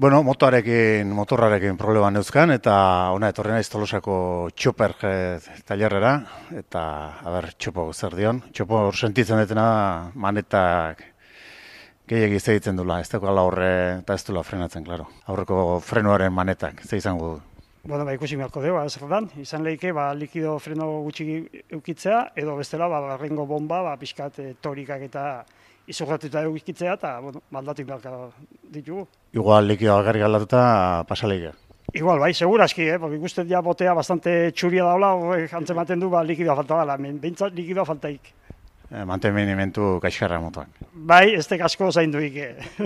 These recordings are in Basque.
Bueno, motorrarekin problema neuzkan, eta ona etorri naiz Tolosako txoper tailerrera, eta, txopo zer dion. Txopo hor sentitzen dutena manetak gehiagiz egiten dula, ez dagoela horre, eta ez dula frenatzen, klaro. Aurreko frenuaren manetak, ze izango du. Bueno, ikusi beharko dugu, zer dan, izan lehike, likido freno gutxi eukitzea, edo bestela, barrengo bomba, pixkat torikak eta izorratuta eukitzea, eta, aldatik beharko ditugu. Igual likidoa garri aldatuta pasaleike. Igual, bai, seguraski, porque ikusten ja botea bastante txuria daula, horrek antzematen du, likidoa falta dela, behintzat likidoa faltaik. Mantenimentu kaixkarra motoak. Bai, ez asko zainduik.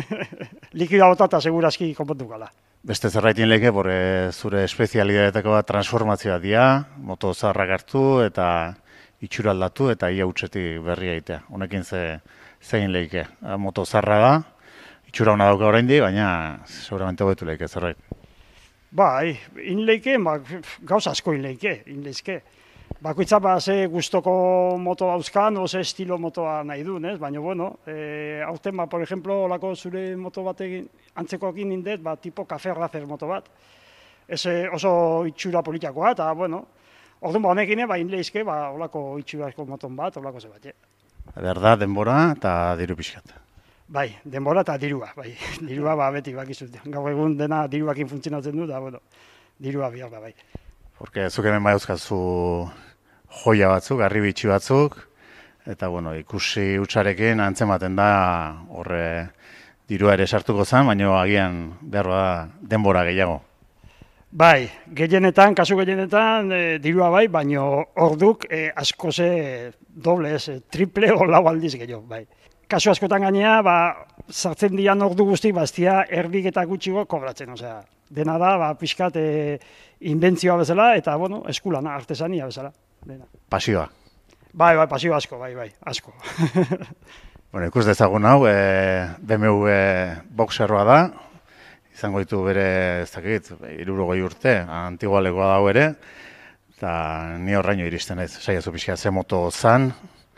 Likidoa botata seguraski konpontu gala. Beste zerbaitin leke, zure espezialitateako bat transformazioa dira, moto zaharrak hartu eta itxura aldatu eta ia utzetik berria egitea. Honekin zein leke. Moto zaharra da, itxura hona dauka oraindik, baina seguramente hobetu leke zerbait. Bai, inleike, gauza asko inleizke. Bakoitza ze gustoko moto dauzkan, ze estilo motoa nahi du, baina, aurten, por ejemplo, olako zure moto batekin antzekoekin indet, tipo Café Racer moto bat. Ez oso itxura politikoa, eta, orduan honekin, inleizke, olako itxurako moton bat, olako ze bat. Berda, denbora eta diru pixkat. Bai, denbora eta dirua, bai. Dirua, beti bakizut. Gaur egun dena diruakin funtzionatzen du, da, dirua behar da, bai. Porque zuk hemen badauzkazu joia batzuk, harribitxi batzuk, eta ikusi hutsarekin antzematen da horre dirua ere sartuko zen, baina agian behar da denbora gehiago. Bai, kasu gehienetan dirua bai, baina orduk asko doble, triple o lau aldiz gehiago, bai. Kasu askotan gainea, sartzen dian ordu guztik, ez dira erdik eta gutxiko kobratzen, osea. Dena da, pixkat inbentzioa bezala, eta, eskulana, artesania bezala. Pasioa. Bai, pasioa asko, bai, asko. Ikus dezagun hau, BMW boxerroa da, izango ditu bere, ez dakit, 60 urte, antigualekoa dau ere, eta ni horraino iristen ez, saiazu pixka ze moto zan,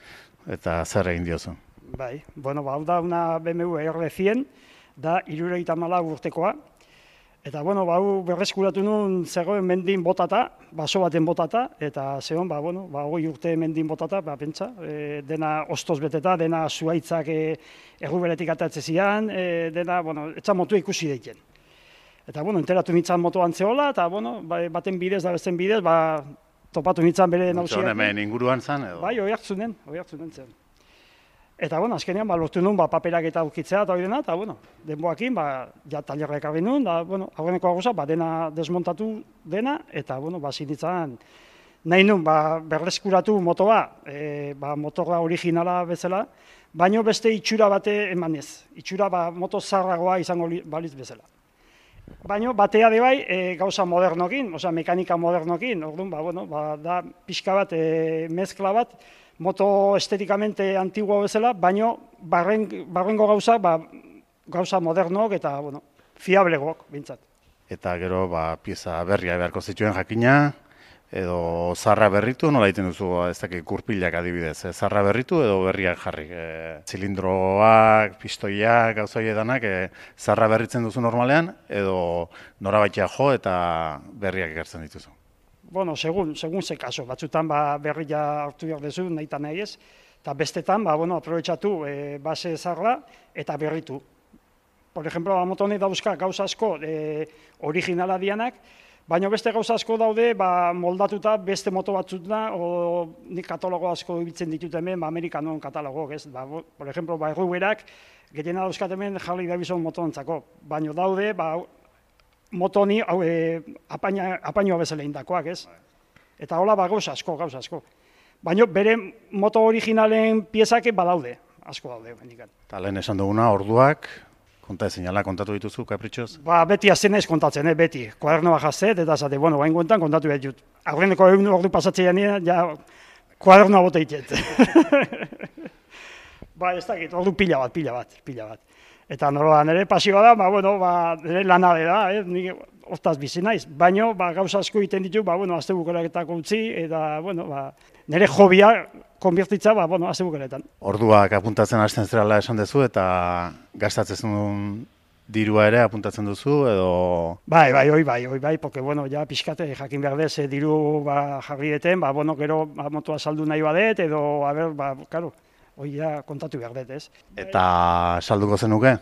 eta zer egin diozu. Bai, hau da una BMW R100, da 74 urtekoa, eta, hau berreskuratu nuen zegoen mendin botata, baso baten botata, eta zegoen, 20 urte mendin botata, pentsa, dena ostoz beteta, dena zuaitzak erruberetik atatzen zian, dena, etxan motua ikusi deiken. Eta, enteratu nintzen moto antzeola, eta, baten bidez da besten bidez, topatu nintzen bere nausiak. Hemen inguruan zan, edo? Bai, oiartzunen zen. Eta, azkenean, lortu nuen paperak eta aukitzea eta hori dena, eta, denboakin, ja talerra ekarri nuen, da, aurreneko aguza, dena desmontatu dena, eta, zinitzen, nahi nuen, berreskuratu motoa, motorra originala bezala, baino beste itxura bate emanez. Itxura, moto zarragoa izango baliz bezala. Baino, batea de bai, gauza modernokin, mekanika modernokin, orduan, da pixka bat, mezkla bat, moto estetikamente antigua bezala, baino barrengo gauza, gauza modernok eta, fiablegoak, bintzat. Eta gero, pieza berria beharko zituen jakina, edo zarra berritu, nola egiten duzu, ez dakit kurpilak adibidez, zarra berritu edo berriak jarri. Zilindroak, pistoiak, gauza horietanak, zarra berritzen duzu normalean, edo norabaitea jo eta berriak ekartzen dituzu. Segun ze kaso, batzutan berria hartu behar dezu, nahi eta nahi ez, eta bestetan, aprobetxatu base zarra eta berritu. Por ejemplo, moto honek dauzka gauza asko originala dianak, baina beste gauza asko daude moldatuta beste moto batzutna, nik katalogo asko ibiltzen ditut hemen, Amerikanon katalogok, ez? Por ejemplo, erruberak, gehiena dauzkat hemen Harley Davidson motoantzako, baina daude, moto honi apainoa bezala indakoak, ez? Eta hola gauza asko. Baina bere moto originalen piezak badaude, asko daude. Eta lehen esan duguna, orduak, konta ezinala kontatu dituzu, kapritxoz? Beti azten ez kontatzen, beti. Kuadernoa jazet, eta zate, bain kontan kontatu behar dut. Aurreneko ordu pasatzea nien, ja, kuadernoa bota itet. Ez dakit, ordu pila bat. Eta noroan ere pasioa da, nire lanade da, nik hortaz bizi naiz. Baina gauza asko egiten ditu, azte bukareketako utzi, eta nire hobia konbiertitza, azte bukaretan. Orduak apuntatzen hasten zerala esan dezu, eta gastatzen dirua ere apuntatzen duzu, edo... Hoi bai, porque, bueno, ja pixkate jakin behar dez, diru jarri eten, bueno, gero motoa saldu nahi badet, edo, claro, hoi ja kontatu behar dut, ez? Eta salduko zenuke?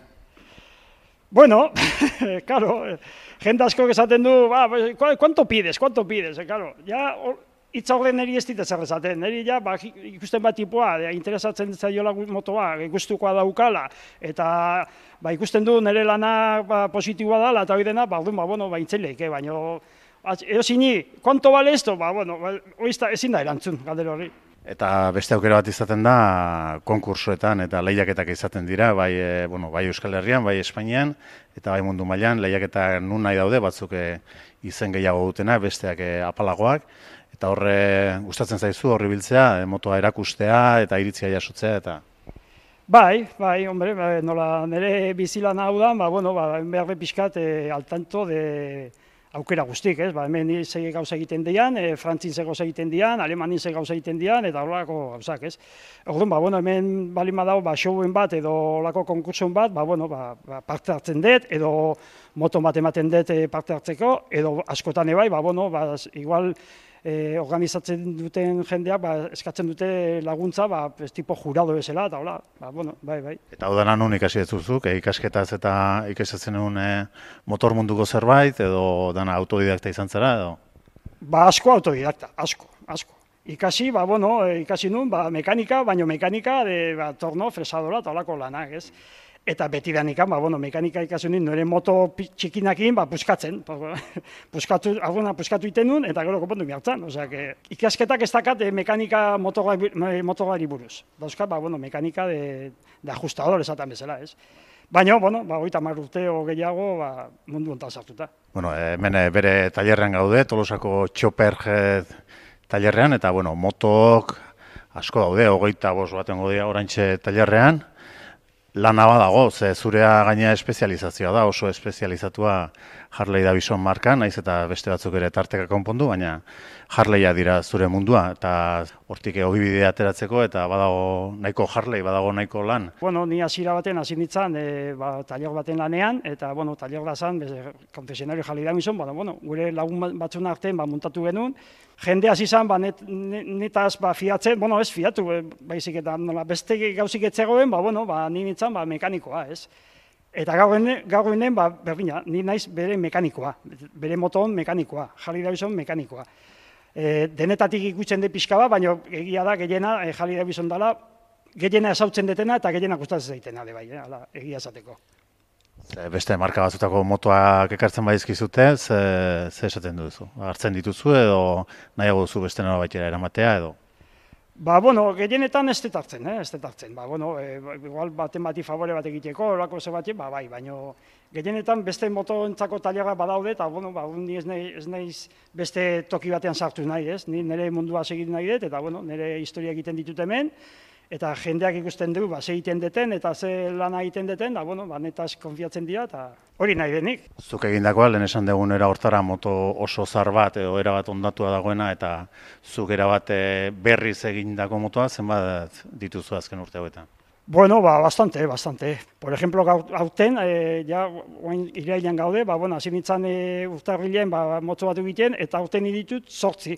Bueno, claro, jende asko esaten du, ¿cuánto pides? Claro, ja, hitza horren niri ez dit ezer esaten, niri ja, ikusten bat tipoa, interesatzen zaiola motoa, gustukoa daukala, eta ikusten du nire lana positiboa dela, eta hori dena, bueno, intzeleik, baina, eosini, ¿cuánto vale esto? Bueno, ezin da erantzun, galdera hori. Eta beste aukera bat izaten da, konkursoetan eta lehiaketak izaten dira, bai Euskal Herrian, bai Espainian, eta bai mundu mailan, lehiaketak nun nahi daude, batzuk izen gehiago dutena, besteak apalagoak, eta horre gustatzen zaizu horri biltzea, motoa erakustea eta iritzia jasotzea, eta... Bai, hombre, nola nire bizilan hau da, behar pixkat al tanto de aukera guztik, ez? Hemen ze gauza egiten dian, Frantzin ze gauza egiten dian, Alemanin ze gauza egiten dian, eta horrelako gauzak, ez? Orduan, hemen balin badau, showen bat edo horrelako konkursun bat, parte hartzen dut, edo moton bat ematen dut parte hartzeko, edo askotan ebai, igual organizatzen duten jendeak eskatzen dute laguntza, tipo jurado bezala, eta hola, bai. Eta hau dana nun ikasi duzuzuk, ikasketaz eta ikasatzen egun motor munduko zerbait, edo dana autodidakta izan zara, edo? Asko autodidakta, asko. Ikasi, ikasi nun, mekanika, baino mekanika, torno, fresadora, eta holako lanak, ez? Eta beti danikan, mekanika ikasunin, nire moto txikinakin, puskatzen. Puskatu iten nun, eta gero konpondu miartzen. Ikasketak ez dakat mekanika motorari buruz. Dauzkat, mekanika de ajustador esaten bezala, ez? Baina, 30 urte o gehiago, mundu ontan sartuta. Hemen bere tailerrean gaude, Tolosako Txoper tailerrean, eta, motok asko daude, 25 baten godea oraintxe tailerrean. Lana badago, ze zurea gaina espezializazioa da, oso espezializatua Harley Davidson marka, naiz eta beste batzuk ere tarteka konpondu, baina Harleya dira zure mundua, eta hortik ogibidea ateratzeko, eta badago nahiko Harley, badago nahiko lan. Ni hasiera baten hasi nintzen, tailer baten lanean, eta tailer da zan, konzesionario Harley Davidson, gure lagun batzun artean montatu genuen, jende hasi zan, netaz fiatzen, ez fiatu, baizik eta beste gauzik etzegoen, ni nintzen mekanikoa, ez? Eta gaur ginen, berdina, ni naiz bere mekanikoa, bere moton mekanikoa, Harley Davidson mekanikoa. Denetatik ikusten de pixka bat, baina egia da, gehiena, Harley Davidson dela, gehiena esautzen detena eta gehiena gustatzen zaitena, egia esateko. Beste marka batzutako motoak ekartzen badizkizute, ze esaten duzu? Hartzen dituzu edo nahiago duzu beste nola baitera eramatea edo? Gehienetan ez dut hartzen. Igual baten bati favore bat egiteko, horako ze bat, bai, baina gehienetan beste motoentzako tailerrak badaude, eta ni ez naiz beste toki batean sartu nahi, ez? Ni nire mundua segitu nahi dut, eta nire historia egiten ditut hemen, eta jendeak ikusten du, ze egiten deten, eta ze lana egiten deten, netaz konfiatzen dira, eta hori nahi denik. Zuk egindakoa, lehen esan dugun hortara moto oso zar bat, edo erabat ondatua dagoena, eta zuk erabat berriz egindako motoa, zenbat dituzu azken urte hauetan? Bastante. Por ejemplo, gauten, irailean gaude, hasi nintzen urtarrilean moto bat egiten, eta aurten ditut 8.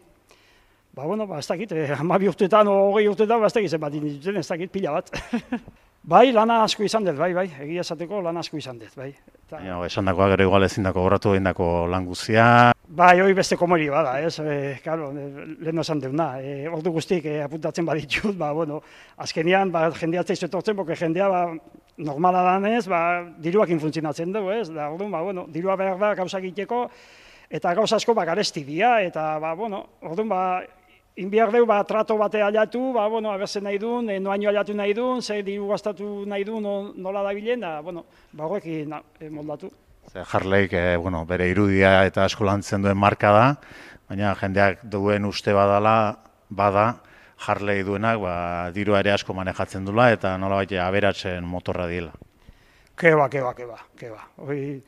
Ez dakit, 12 urtetan, 20 urtetan, ez dakit zenbat dituten, ez dakit pila bat. Bai, lana asko izan dut, bai, egia esateko lana asko izan dut, bai. Esan dakoa gero igual ezin dako horratu egin dako lan guzia. Bai, hori beste komori bada, ez, lehen esan deuna. Ordu guztik apuntatzen baditut, azkenean jendeatzea izuetortzen, porque jendea normala danez, diruak funtzionatzen dugu, ez, da, orduan, dirua behar da gauza egiteko, eta gauza asko garesti dira, eta, orduan, inbiar deu, trato batea alatu, abertzen nahi duen, noaino alatu nahi duen, ze diru gastatu nahi duen, nola da bilen, horrekin moldatu. Harleyk, bere irudia eta asko lantzen duen marka da, baina jendeak duen uste bada, Harley duenak, dirua ere asko manejatzen dula, eta nola baita aberatzen motorra dila. Keba.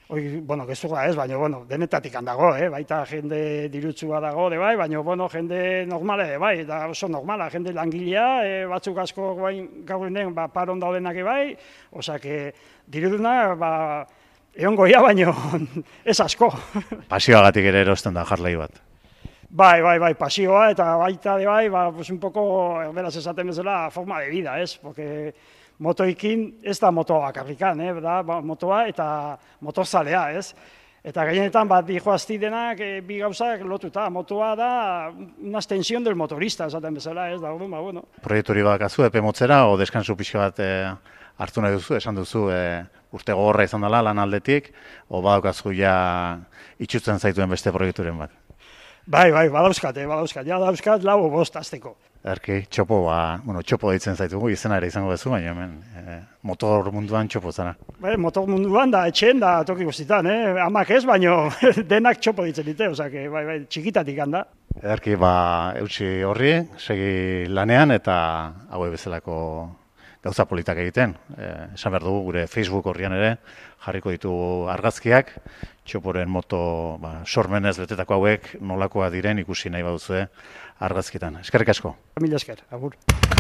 Bueno, gezurra ez, baina, bueno, denetatik handago, baita jende dirutsua dago, bai, baina, bueno, jende normala, bai, da oso normala, jende langilea, batzuk asko gaur enen, paron daudenak, bai, osake, diruduna, egon goia, baina ez asko. Pasioagatik ere erosten da Harley bat. Bai, pasioa, eta baita, bai, pues un poco, erberaz esaten bezala, forma de vida, ez, porque motoikin ez da motoa bakarrikan, da motoa eta motorzalea, ez? Eta gehienetan bat dijoazti denak bi gauzak lotuta, motoa da una extensión del motorista, esaten bezala, ez da, bueno. Proiekturi bakazu, epe motzera, o deskansu pixka bat hartu nahi duzu, esan duzu, urte gogorra izan dela lan aldetik, o badaukazu ja itxutzen zaituen beste proiekturen bat? Bai, badauzkat, ja dauzkat lau o bost azteko. Erki, txopo deitzen zaitugu, izena ere izango duzu, baina hemen motor munduan txopo zara. Bai, motor munduan da, etxen da, toki guztitan, amak ez, baina denak txopo ditzen dite, osake, bai, txikitatik handa. Erki, eutxi horri, segi lanean eta haue bezalako gauza politak egiten. Esan behar dugu, gure Facebook horrian ere, jarriko ditugu argazkiak, txoporen moto sormenez betetako hauek nolakoa diren ikusi nahi baduzue argazkitan. Eskerrik asko. Mila esker, agur.